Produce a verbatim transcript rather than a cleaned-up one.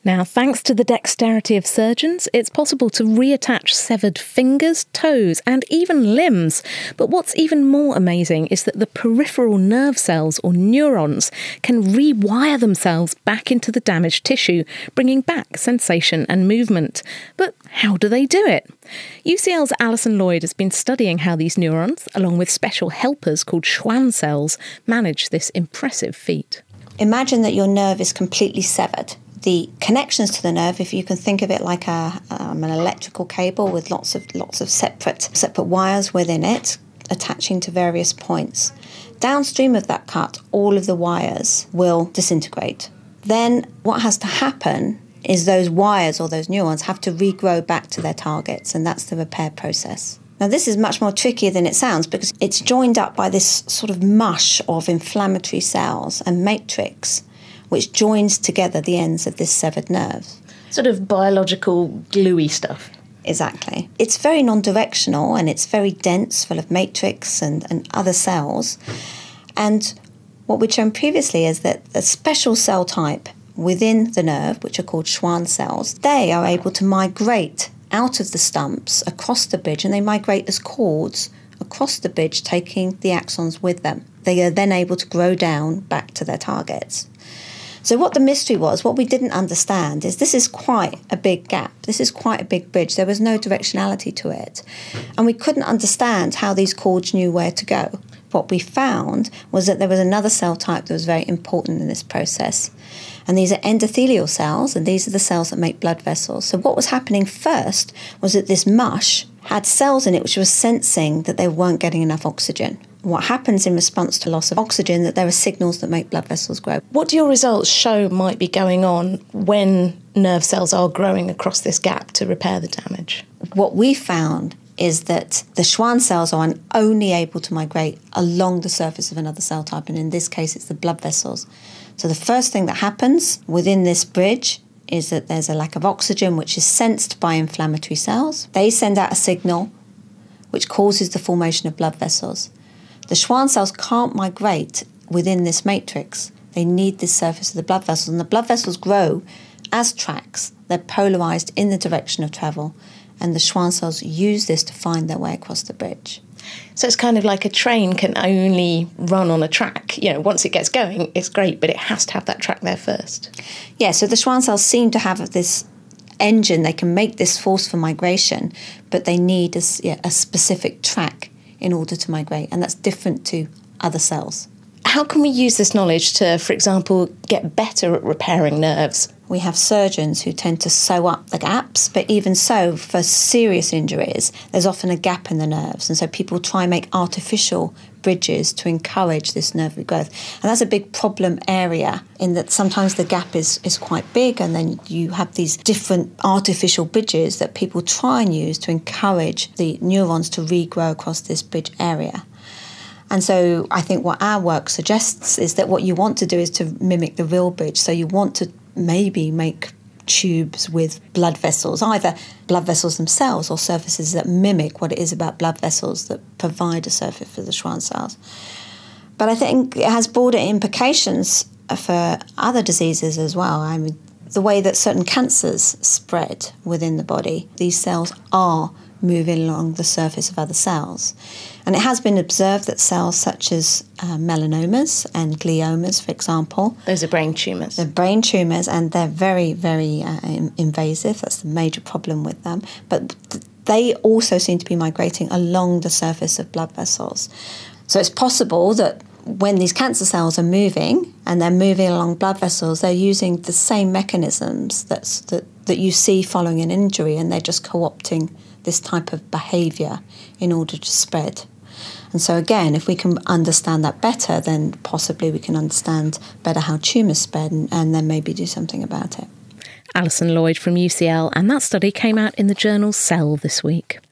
Now, thanks to the dexterity of surgeons, it's possible to reattach severed fingers, toes, and even limbs. But what's even more amazing is that the peripheral nerve cells, or neurons, can rewire themselves back into the damaged tissue, bringing back sensation and movement. But how do they do it? U C L's Alison Lloyd has been studying how these neurons, along with special helpers called Schwann cells, manage this impressive feat. Imagine that your nerve is completely severed. The connections to the nerve, if you can think of it like a, um, an electrical cable with lots of lots of separate separate wires within it, attaching to various points. Downstream of that cut, all of the wires will disintegrate. Then what has to happen is those wires or those neurons have to regrow back to their targets, and that's the repair process. Now, this is much more trickier than it sounds because it's joined up by this sort of mush of inflammatory cells and matrix, which joins together the ends of this severed nerve. Sort of biological gluey stuff. Exactly. It's very non-directional and it's very dense, full of matrix and, and other cells. And what we'd shown previously is that a special cell type within the nerve, which are called Schwann cells, they are able to migrate out of the stumps across the bridge, and they migrate as cords across the bridge, taking the axons with them. They are then able to grow down back to their targets. So what the mystery was, what we didn't understand, is this is quite a big gap. This is quite a big bridge. There was no directionality to it. And we couldn't understand how these cords knew where to go. What we found was that there was another cell type that was very important in this process. And these are endothelial cells, and these are the cells that make blood vessels. So what was happening first was that this mush had cells in it which were sensing that they weren't getting enough oxygen. What happens in response to loss of oxygen, that there are signals that make blood vessels grow. What do your results show might be going on when nerve cells are growing across this gap to repair the damage? What we found is that the Schwann cells are only able to migrate along the surface of another cell type, and in this case it's the blood vessels. So the first thing that happens within this bridge is that there's a lack of oxygen, which is sensed by inflammatory cells. They send out a signal which causes the formation of blood vessels. The Schwann cells can't migrate within this matrix. They need this surface of the blood vessels, and the blood vessels grow as tracks. They're polarised in the direction of travel, and the Schwann cells use this to find their way across the bridge. So it's kind of like a train can only run on a track. You know, once it gets going, it's great, but it has to have that track there first. Yeah, so the Schwann cells seem to have this engine. They can make this force for migration, but they need a, yeah, a specific track in order to migrate, and that's different to other cells. How can we use this knowledge to, for example, get better at repairing nerves? We have surgeons who tend to sew up the gaps, but even so, for serious injuries, there's often a gap in the nerves, and so people try and make artificial bridges to encourage this nerve regrowth. And that's a big problem area, in that sometimes the gap is, is quite big, and then you have these different artificial bridges that people try and use to encourage the neurons to regrow across this bridge area. And so I think what our work suggests is that what you want to do is to mimic the real bridge. So you want to maybe make tubes with blood vessels, either blood vessels themselves or surfaces that mimic what it is about blood vessels that provide a surface for the Schwann cells. But I think it has broader implications for other diseases as well. I mean, the way that certain cancers spread within the body, these cells are moving along the surface of other cells. And it has been observed that cells such as uh, melanomas and gliomas, for example. Those are brain tumours. They're brain tumours, and they're very, very uh, invasive. That's the major problem with them. But th- they also seem to be migrating along the surface of blood vessels. So it's possible that when these cancer cells are moving, and they're moving along blood vessels, they're using the same mechanisms that's, that, that you see following an injury, and they're just co-opting this type of behaviour in order to spread. And so again, if we can understand that better, then possibly we can understand better how tumours spread, and, and then maybe do something about it. Alison Lloyd from U C L, and that study came out in the journal Cell this week.